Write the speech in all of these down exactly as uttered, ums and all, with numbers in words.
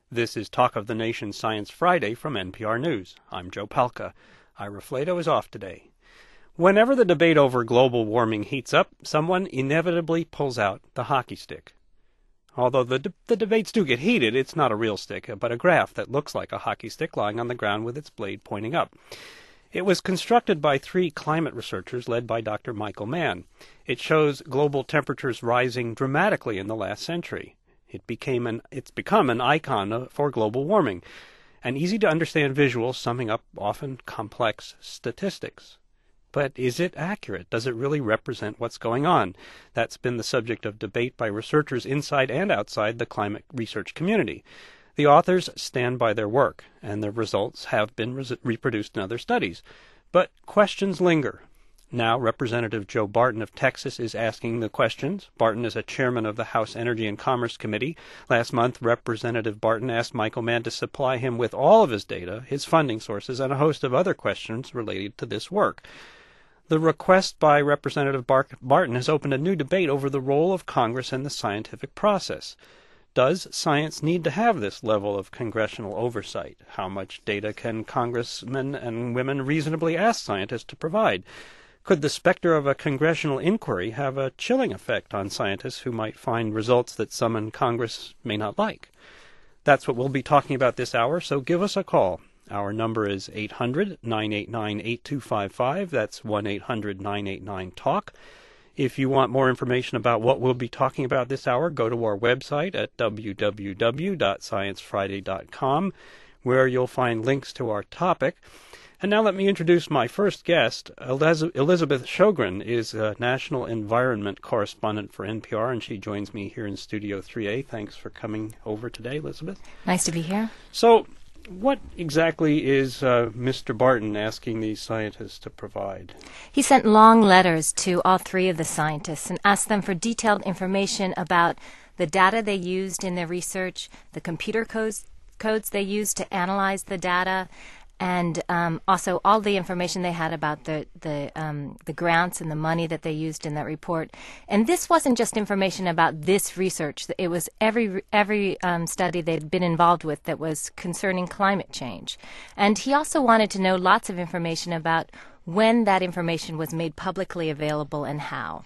This is Talk of the Nation Science Friday from N P R News. I'm Joe Palca. Ira Flato is off today. Whenever the debate over global warming heats up, someone inevitably pulls out the hockey stick. Although the, de- the debates do get heated, it's not a real stick, but a graph that looks like a hockey stick lying on the ground with its blade pointing up. It was constructed by three climate researchers led by Doctor Michael Mann. It shows global temperatures rising dramatically in the last century. It became an, it's become an icon for global warming, an easy-to-understand visual summing up often complex statistics. But is it accurate? Does it really represent what's going on? That's been the subject of debate by researchers inside and outside the climate research community. The authors stand by their work, and their results have been re- reproduced in other studies. But questions linger. Now, Representative Joe Barton of Texas is asking the questions. Barton is a chairman of the House Energy and Commerce Committee. Last month, Representative Barton asked Michael Mann to supply him with all of his data, his funding sources, and a host of other questions related to this work. The request by Representative Bar- Barton has opened a new debate over the role of Congress in the scientific process. Does science need to have this level of congressional oversight? How much data can congressmen and women reasonably ask scientists to provide? Could the specter of a congressional inquiry have a chilling effect on scientists who might find results that some in Congress may not like? That's what we'll be talking about this hour, so give us a call. Our number is eight hundred, nine eight nine, eight two five five. That's one eight hundred, nine eight nine, talk. If you want more information about what we'll be talking about this hour, go to our website at w w w dot science friday dot com, where you'll find links to our topic. And now let me introduce my first guest. Eliz- Elizabeth Sjogren is a national environment correspondent for N P R, and she joins me here in Studio three A. Thanks for coming over today, Elizabeth. Nice to be here. So, what exactly is uh, Mister Barton asking these scientists to provide? He sent long letters to all three of the scientists and asked them for detailed information about the data they used in their research, the computer codes, codes they used to analyze the data, and um, also all the information they had about the the, um, the grants and the money that they used in that report. And this wasn't just information about this research. It was every every um, study they'd been involved with that was concerning climate change. And he also wanted to know lots of information about when that information was made publicly available and how.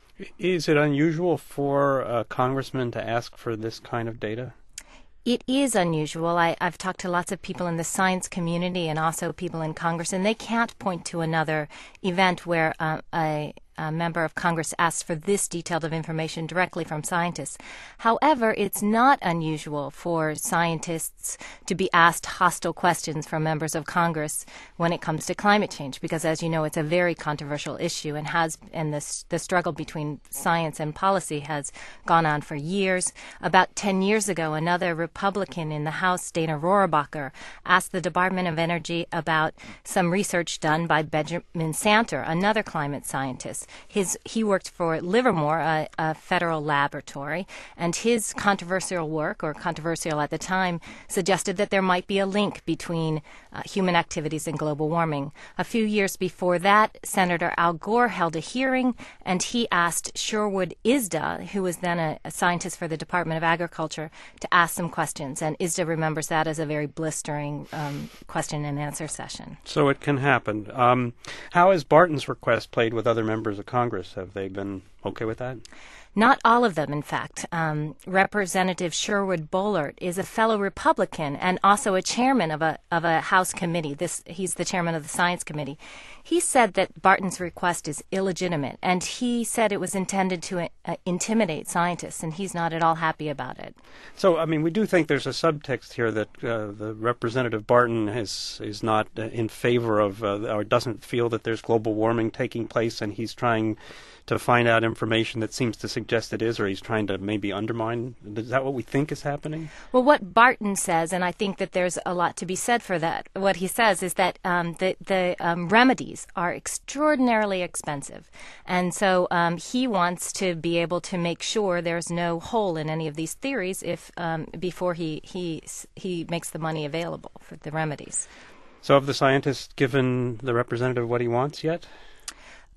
Is it unusual for a congressman to ask for this kind of data? It is unusual. I, I've talked to lots of people in the science community and also people in Congress, and they can't point to another event where uh, a, a member of Congress asks for this detailed of information directly from scientists. However, it's not unusual for scientists to be asked hostile questions from members of Congress when it comes to climate change, because, as you know, it's a very controversial issue and has, and the, the struggle between science and policy has gone on for years. About ten years ago, another Republican in the House, Dana Rohrabacher, asked the Department of Energy about some research done by Benjamin Santer, another climate scientist. His he worked for Livermore, a, a federal laboratory, and his controversial work, or controversial at the time, suggested that there might be a link between uh, human activities and global warming. A few years before that, Senator Al Gore held a hearing, and he asked Sherwood Isda, who was then a, a scientist for the Department of Agriculture, to ask some questions. And Isda remembers that as a very blistering um, question and answer session. So it can happen. Um, how has Barton's request played with other members of Congress? Have they been okay with that? Not all of them, in fact. Um, Representative Sherwood Boehlert is a fellow Republican and also a chairman of a of a House committee. This he's the chairman of the Science Committee. He said that Barton's request is illegitimate, and he said it was intended to uh, intimidate scientists, and he's not at all happy about it. So, I mean, we do think there's a subtext here that uh, the Representative Barton is is not uh, in favor of uh, or doesn't feel that there's global warming taking place, and he's trying to find out information that seems to suggest it is, or he's trying to maybe undermine. Is that what we think is happening? Well, what Barton says, and I think that there's a lot to be said for that, what he says is that um, the, the um, remedies are extraordinarily expensive. And so um, he wants to be able to make sure there's no hole in any of these theories if um, before he, he, he makes the money available for the remedies. So have the scientists given the representative what he wants yet?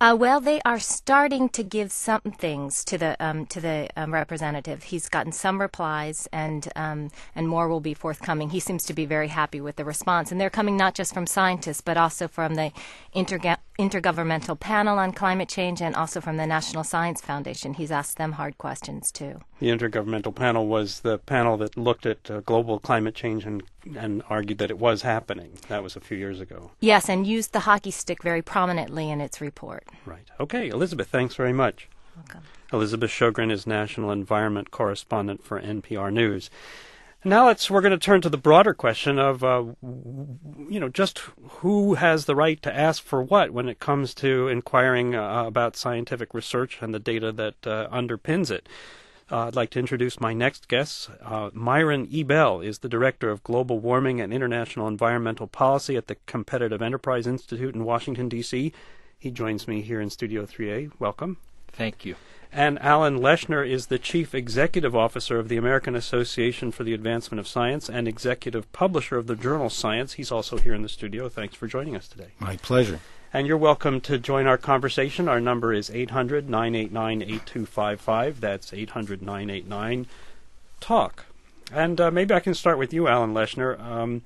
Uh, well, they are starting to give some things to the um, to the um, representative. He's gotten some replies, and um, and more will be forthcoming. He seems to be very happy with the response, and they're coming not just from scientists, but also from the interga- Intergovernmental Panel on Climate Change, and also from the National Science Foundation. He's asked them hard questions too. The Intergovernmental Panel was the panel that looked at uh, global climate change and and argued that it was happening. That was a few years ago. Yes, and used the hockey stick very prominently in its report. Right. Okay, Elizabeth, thanks very much. Welcome. Elizabeth Sjogren is National Environment Correspondent for N P R News. Now let's we're going to turn to the broader question of, uh, you know, just who has the right to ask for what when it comes to inquiring uh, about scientific research and the data that uh, underpins it. Uh, I'd like to introduce my next guest. Uh, Myron Ebell is the Director of Global Warming and International Environmental Policy at the Competitive Enterprise Institute in Washington, D C He joins me here in Studio three A. Welcome. Thank you. And Alan Leshner is the Chief Executive Officer of the American Association for the Advancement of Science and Executive Publisher of the journal Science. He's also here in the studio. Thanks for joining us today. My pleasure. And you're welcome to join our conversation. Our number is eight hundred, nine eight nine, eight two five five. That's eight hundred, nine eight nine, talk. And uh, maybe I can start with you, Alan Leshner. Um,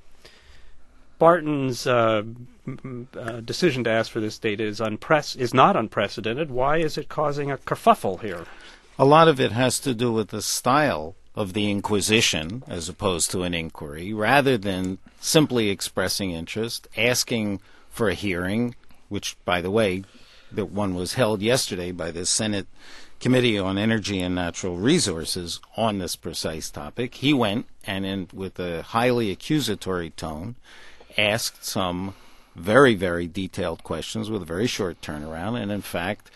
Barton's uh, uh, decision to ask for this data is, unprec- is not unprecedented. Why is it causing a kerfuffle here? A lot of it has to do with the style of the inquisition as opposed to an inquiry, rather than simply expressing interest, asking for a hearing, which, by the way, that one was held yesterday by the Senate Committee on Energy and Natural Resources on this precise topic. He went and, in, with a highly accusatory tone, asked some very, very detailed questions with a very short turnaround, and in fact,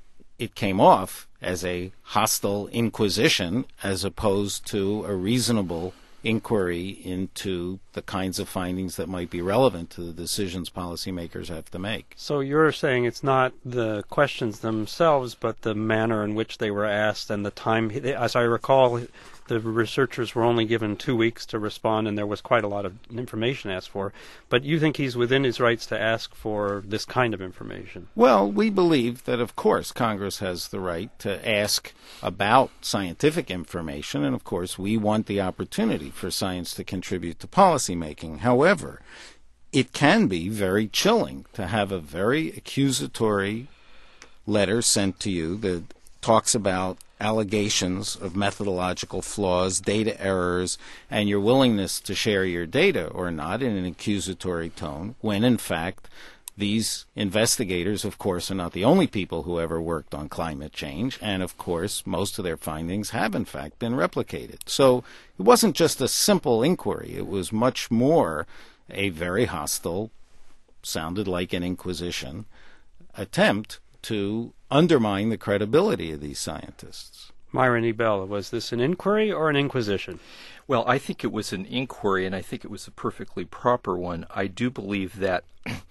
it came off as a hostile inquisition as opposed to a reasonable inquiry into the kinds of findings that might be relevant to the decisions policymakers have to make. So you're saying it's not the questions themselves, but the manner in which they were asked and the time. As I recall, the researchers were only given two weeks to respond, and there was quite a lot of information asked for. But you think he's within his rights to ask for this kind of information? Well, we believe that, of course, Congress has the right to ask about scientific information, and, of course, we want the opportunity for science to contribute to policymaking. However, it can be very chilling to have a very accusatory letter sent to you that talks about allegations of methodological flaws, data errors, and your willingness to share your data or not in an accusatory tone, when in fact these investigators, of course, are not the only people who ever worked on climate change, and of course most of their findings have in fact been replicated. So it wasn't just a simple inquiry, it was much more a very hostile, sounded like an inquisition, attempt to undermine the credibility of these scientists. Myron Ebell, was this an inquiry or an inquisition? Well, I think it was an inquiry, and I think it was a perfectly proper one. I do believe that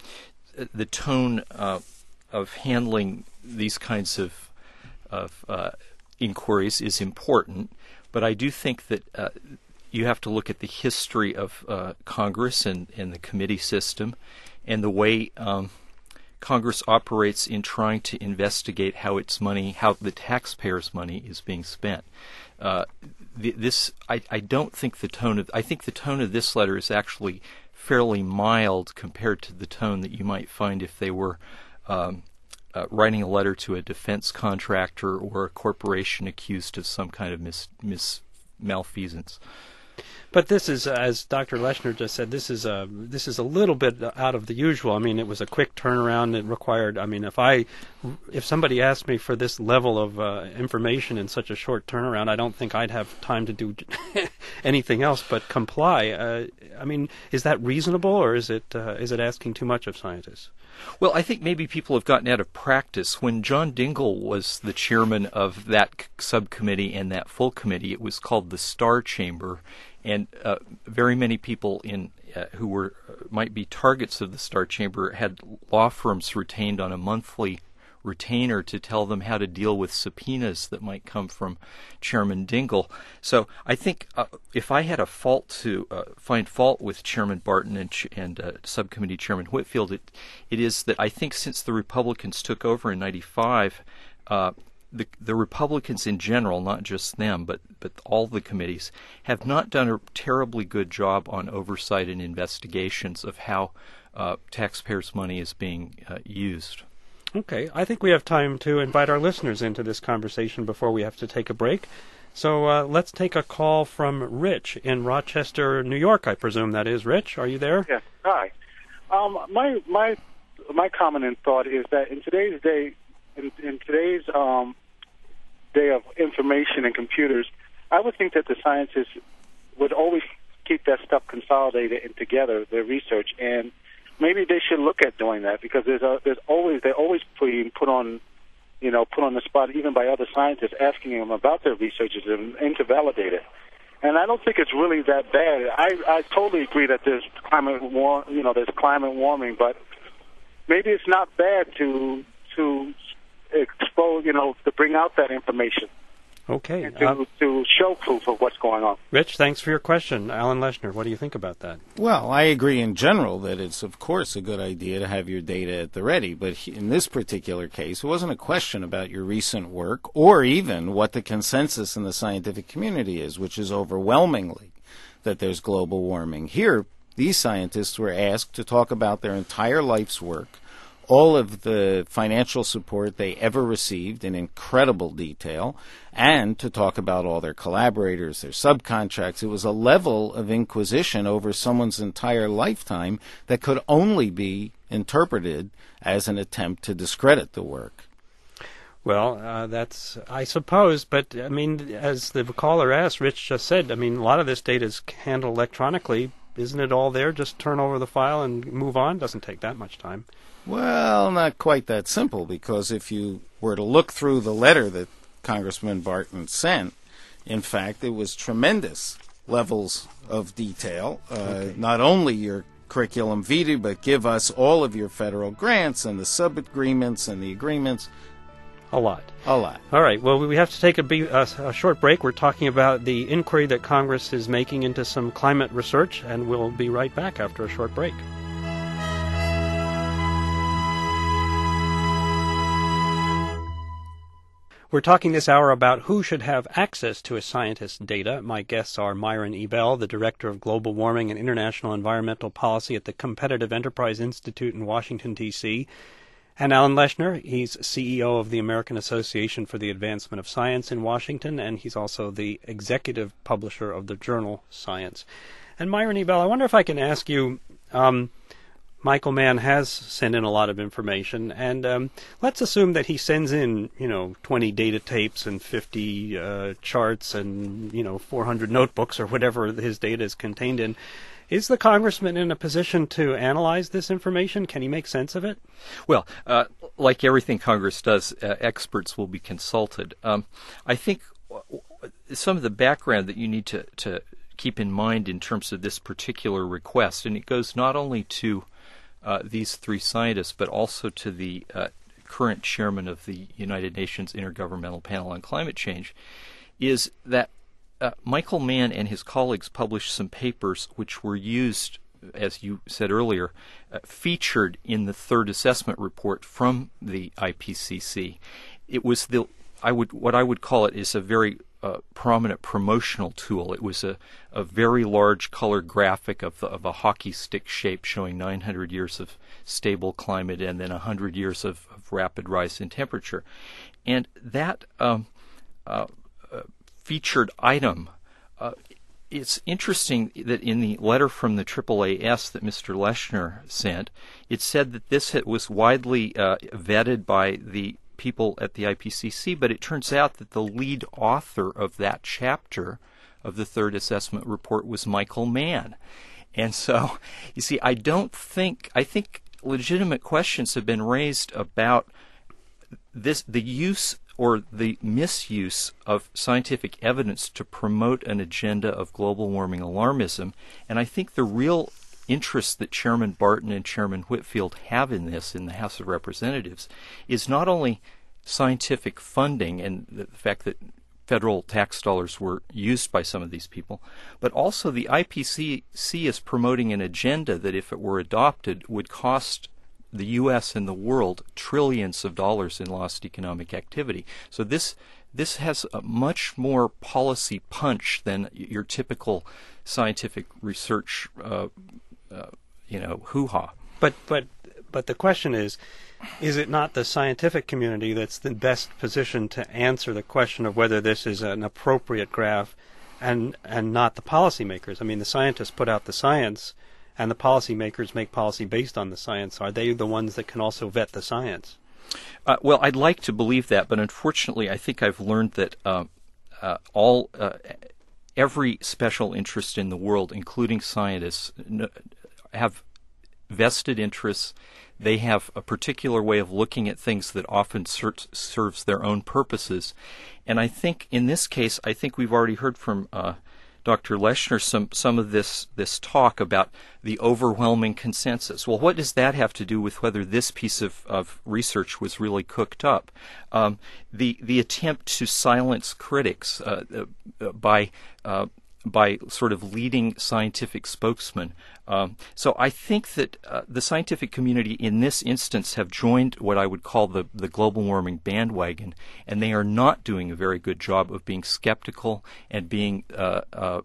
the tone uh, of handling these kinds of, of uh, inquiries is important, but I do think that uh, you have to look at the history of uh, Congress and, and the committee system and the way um, Congress operates in trying to investigate how its money, how the taxpayers' money is being spent. Uh, th- this, I, I don't think the tone of, I think the tone of this letter is actually fairly mild compared to the tone that you might find if they were um, uh, writing a letter to a defense contractor or a corporation accused of some kind of mis, mis malfeasance. But this is, as Doctor Leshner just said, this is a this is a little bit out of the usual. I mean, it was a quick turnaround. It required. I mean, if I, if somebody asked me for this level of uh, information in such a short turnaround, I don't think I'd have time to do anything else but comply. Uh, I mean, is that reasonable, or is it uh, is it asking too much of scientists? Well, I think maybe people have gotten out of practice. When John Dingell was the chairman of that subcommittee and that full committee, it was called the Star Chamber. And uh, very many people in uh, who were uh, might be targets of the Star Chamber had law firms retained on a monthly retainer to tell them how to deal with subpoenas that might come from Chairman Dingell. So I think uh, if I had a fault to uh, find fault with Chairman Barton and, and uh, Subcommittee Chairman Whitfield, it, it is that I think since the Republicans took over in ninety-five, uh, the, the Republicans in general, not just them, but, but all the committees, have not done a terribly good job on oversight and investigations of how uh, taxpayers' money is being uh, used. Okay, I think we have time to invite our listeners into this conversation before we have to take a break. So uh, let's take a call from Rich in Rochester, New York, I presume that is. Rich, are you there? Yes. Hi. Um, my my my comment and thought is that in today's day, in, in today's um, day of information and computers, I would think that the scientists would always keep that stuff consolidated and together, their research, and maybe they should look at doing that, because there's a, there's always they're always being put on, you know, put on the spot even by other scientists, asking them about their researches and, and to validate it. And I don't think it's really that bad. I I totally agree that there's climate war, you know, there's climate warming, but maybe it's not bad to to expose, you know, to bring out that information. Okay. And to, um, to show proof of what's going on. Rich, thanks for your question. Alan Leshner, what do you think about that? Well, I agree in general that it's, of course, a good idea to have your data at the ready. But in this particular case, it wasn't a question about your recent work or even what the consensus in the scientific community is, which is overwhelmingly that there's global warming. Here, these scientists were asked to talk about their entire life's work, all of the financial support they ever received in incredible detail, and to talk about all their collaborators, their subcontracts. It was a level of inquisition over someone's entire lifetime that could only be interpreted as an attempt to discredit the work. Well, uh, that's, I suppose, but, I mean, as the caller asked, Rich just said, I mean, a lot of this data is handled electronically. Isn't it all there? Just turn over the file and move on? Doesn't take that much time. Well, not quite that simple, because if you were to look through the letter that Congressman Barton sent, in fact, it was tremendous levels of detail. Uh, okay. Not only your curriculum vitae, but give us all of your federal grants and the sub-agreements and the agreements. A lot. A lot. All right. Well, we have to take a, be- a, a short break. We're talking about the inquiry that Congress is making into some climate research, and we'll be right back after a short break. We're talking this hour about who should have access to a scientist's data. My guests are Myron Ebell, the Director of Global Warming and International Environmental Policy at the Competitive Enterprise Institute in Washington, D C, and Alan Leshner. He's C E O of the American Association for the Advancement of Science in Washington, and he's also the executive publisher of the journal Science. And Myron Ebell, I wonder if I can ask you, um, Michael Mann has sent in a lot of information, and um, let's assume that he sends in, you know, twenty data tapes and fifty uh, charts and, you know, four hundred notebooks or whatever his data is contained in. Is the congressman in a position to analyze this information? Can he make sense of it? Well, uh, like everything Congress does, uh, experts will be consulted. Um, I think some of the background that you need to, to keep in mind in terms of this particular request, and it goes not only to Uh, these three scientists, but also to the uh, current chairman of the United Nations Intergovernmental Panel on Climate Change, is that uh, Michael Mann and his colleagues published some papers which were used, as you said earlier, uh, featured in the third assessment report from the I P C C. It was the I would what I would call it is a very uh, prominent promotional tool. It was a, a very large color graphic of, the, of a hockey stick shape showing nine hundred years of stable climate and then one hundred years of, of rapid rise in temperature. And that um, uh, uh, featured item, uh, it's interesting that in the letter from the triple A S that Mister Leshner sent, it said that this was widely uh, vetted by the people at the I P C C, but it turns out that the lead author of that chapter of the third assessment report was Michael Mann. And so, you see, I don't think, I think legitimate questions have been raised about this, the use or the misuse of scientific evidence to promote an agenda of global warming alarmism. And I think the real interest that Chairman Barton and Chairman Whitfield have in this in the House of Representatives is not only scientific funding and the fact that federal tax dollars were used by some of these people, but also the I P C C is promoting an agenda that, if it were adopted, would cost the U S and the world trillions of dollars in lost economic activity. So this this has a much more policy punch than your typical scientific research, uh, uh, you know, hoo-ha. But but but the question is, is it not the scientific community that's the best positioned to answer the question of whether this is an appropriate graph, and and not the policymakers? I mean, the scientists put out the science, and the policymakers make policy based on the science. Are they the ones that can also vet the science? Uh, well, I'd like to believe that, but unfortunately, I think I've learned that uh, uh, all uh, every special interest in the world, including scientists, n- have vested interests. They have a particular way of looking at things that often ser- serves their own purposes. And I think in this case, I think we've already heard from uh, Doctor Leshner some, some of this, this talk about the overwhelming consensus. Well, what does that have to do with whether this piece of, of research was really cooked up? Um, the, the attempt to silence critics uh, uh, by uh, by sort of leading scientific spokesmen. Um, so I think that uh, the scientific community in this instance have joined what I would call the, the global warming bandwagon, and they are not doing a very good job of being skeptical and being uh, uh,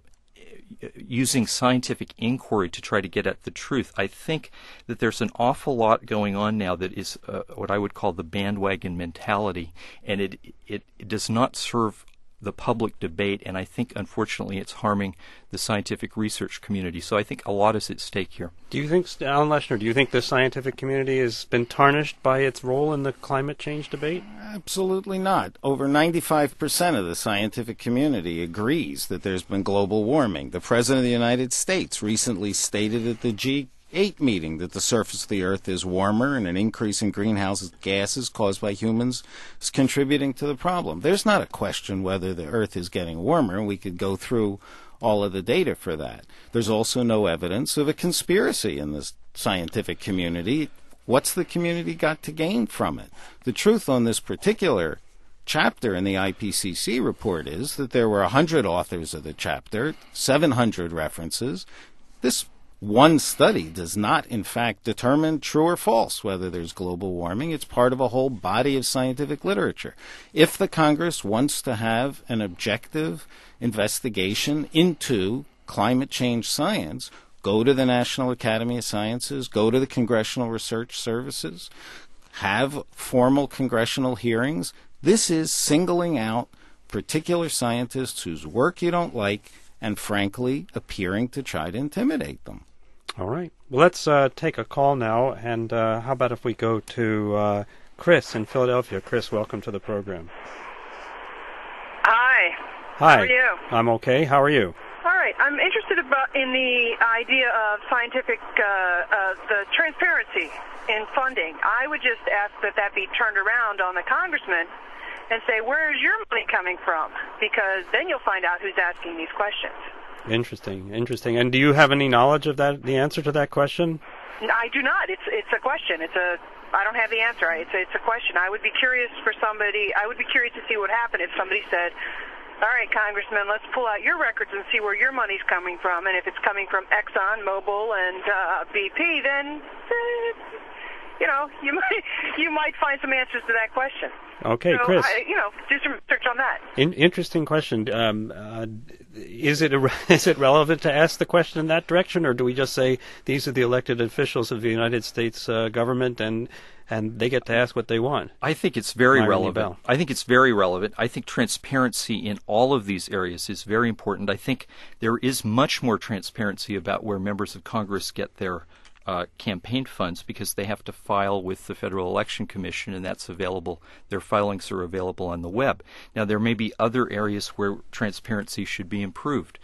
using scientific inquiry to try to get at the truth. I think that there's an awful lot going on now that is uh, what I would call the bandwagon mentality, and it, it, it does not serve the public debate, and I think, unfortunately, it's harming the scientific research community. So I think a lot is at stake here. Do you think, Alan Leshner, do you think the scientific community has been tarnished by its role in the climate change debate? Absolutely not. Over ninety-five percent of the scientific community agrees that there's been global warming. The President of the United States recently stated at the G eight meeting that the surface of the Earth is warmer and an increase in greenhouse gases caused by humans is contributing to the problem. There's not a question whether the Earth is getting warmer, and we could go through all of the data for that. There's also no evidence of a conspiracy in the scientific community. What's the community got to gain from it? The truth on this particular chapter in the I P C C report is that there were one hundred authors of the chapter, seven hundred references. This one study does not, in fact, determine true or false whether there's global warming. It's part of a whole body of scientific literature. If the Congress wants to have an objective investigation into climate change science, go to the National Academy of Sciences, go to the Congressional Research Services, have formal congressional hearings. This is singling out particular scientists whose work you don't like and, frankly, appearing to try to intimidate them. All right. Well, let's uh, take a call now, and uh, how about if we go to uh, Chris in Philadelphia. Chris, welcome to the program. Hi. Hi. How are you? I'm okay. How are you? All right. I'm interested about in the idea of scientific, uh, uh, the transparency in funding. I would just ask that that be turned around on the congressman and say, where is your money coming from? Because then you'll find out who's asking these questions. Interesting, interesting. And do you have any knowledge of that? The answer to that question? I do not. It's it's a question. It's a. I don't have the answer. It's a, it's a question. I would be curious for somebody. I would be curious to see what happened if somebody said, "All right, Congressman, let's pull out your records and see where your money's coming from. And if it's coming from Exxon, Mobil, and uh, B P, then uh, you know you might you might find some answers to that question." Okay, so, Chris. I, you know, do some research on that. In, interesting question. Um, uh, is it a, is it relevant to ask the question in that direction, or do we just say these are the elected officials of the United States uh, government, and and they get to ask what they want? I think it's very Myron relevant. Bell. I think it's very relevant. I think transparency in all of these areas is very important. I think there is much more transparency about where members of Congress get their Uh, campaign funds, because they have to file with the Federal Election Commission, and that's available. Their filings are available on the web. Now, there may be other areas where transparency should be improved,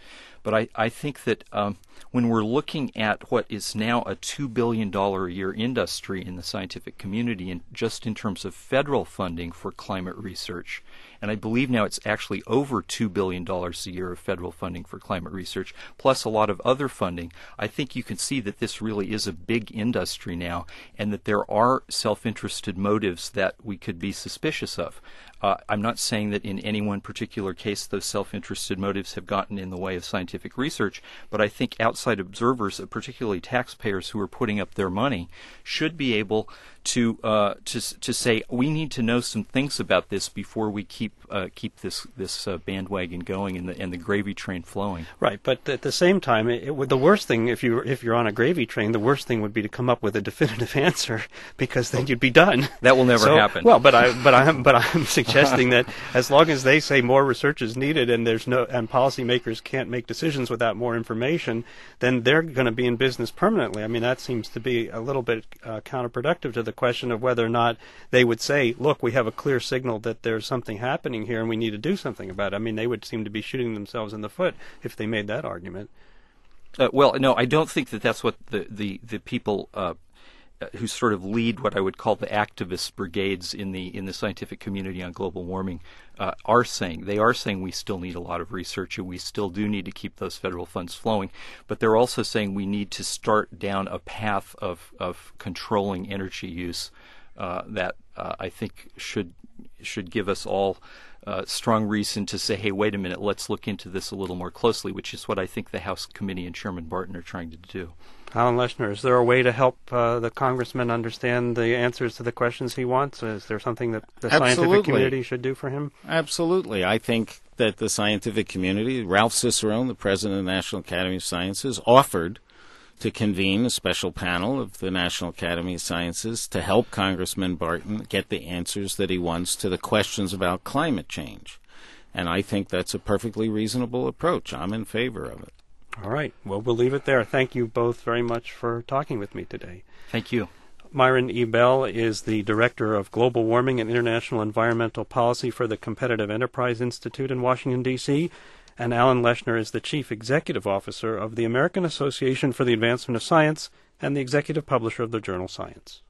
But I, I think that um, when we're looking at what is now a two billion dollars a year industry in the scientific community, and just in terms of federal funding for climate research, and I believe now it's actually over two billion dollars a year of federal funding for climate research, plus a lot of other funding, I think you can see that this really is a big industry now, and that there are self-interested motives that we could be suspicious of. Uh, I'm not saying that in any one particular case those self-interested motives have gotten in the way of scientific research, but I think outside observers, particularly taxpayers who are putting up their money, should be able to uh, to to say we need to know some things about this before we keep uh, keep this this uh, bandwagon going and the and the gravy train flowing. Right, but at the same time, it, it, the worst thing if you if you're on a gravy train, the worst thing would be to come up with a definitive answer, because then you'd be done. That will never so, happen. Well, but I but I'm but I'm suggesting that as long as they say more research is needed and there's no and policymakers can't make decisions without more information, then they're going to be in business permanently. I mean, that seems to be a little bit uh, counterproductive to the question of whether or not they would say, look, we have a clear signal that there's something happening here and we need to do something about it. I mean, they would seem to be shooting themselves in the foot if they made that argument. Uh, well, no, I don't think that that's what the, the, the people uh, who sort of lead what I would call the activist brigades in the in the scientific community on global warming uh, are saying. They are saying we still need a lot of research and we still do need to keep those federal funds flowing, but they're also saying we need to start down a path of, of controlling energy use uh, that uh, I think should should give us all uh, strong reason to say, hey, wait a minute, let's look into this a little more closely, which is what I think the House Committee and Chairman Barton are trying to do. Alan Leshner, is there a way to help uh, the congressman understand the answers to the questions he wants? Is there something that the Absolutely. scientific community should do for him? Absolutely. I think that the scientific community, Ralph Cicerone, the president of the National Academy of Sciences, offered to convene a special panel of the National Academy of Sciences to help Congressman Barton get the answers that he wants to the questions about climate change. And I think that's a perfectly reasonable approach. I'm in favor of it. All right. Well, we'll leave it there. Thank you both very much for talking with me today. Thank you. Myron E. Bell is the Director of Global Warming and International Environmental Policy for the Competitive Enterprise Institute in Washington, D C, and Alan Leshner is the Chief Executive Officer of the American Association for the Advancement of Science and the Executive Publisher of the journal Science.